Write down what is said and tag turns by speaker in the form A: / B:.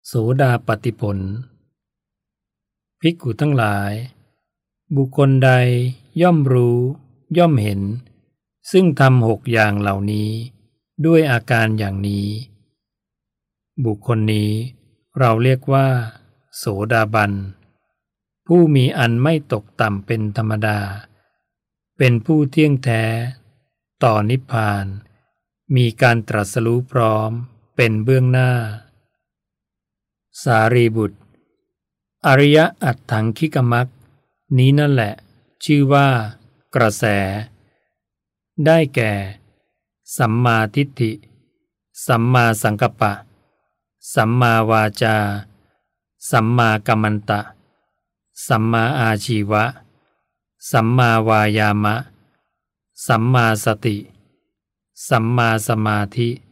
A: โสดาปัตติผลภิกขุทั้งหลายบุคคลใดย่อมรู้ย่อมเห็นซึ่งทำ6อย่างเหล่านี้ด้วยอาการอย่างนี้บุคคลนี้เราเรียกว่าโสดาบันผู้มีอันไม่ตกต่ำเป็นธรรมดาเป็นผู้เที่ยงแท้ต่อนิพพานมีการตรัสรู้พร้อมเป็นเบื้องหน้าสารีบุตรอริยอัตถังคิกมักนี้นั่นแหละชื่อว่ากระแสได้แก่สัมมาทิฏฐิสัมมาสังกัปปะสัมมาวาจาสัมมากัมมันตะสัมมาอาชีวะสัมมาวายามะสัมมาสติสัมมาสมาธิ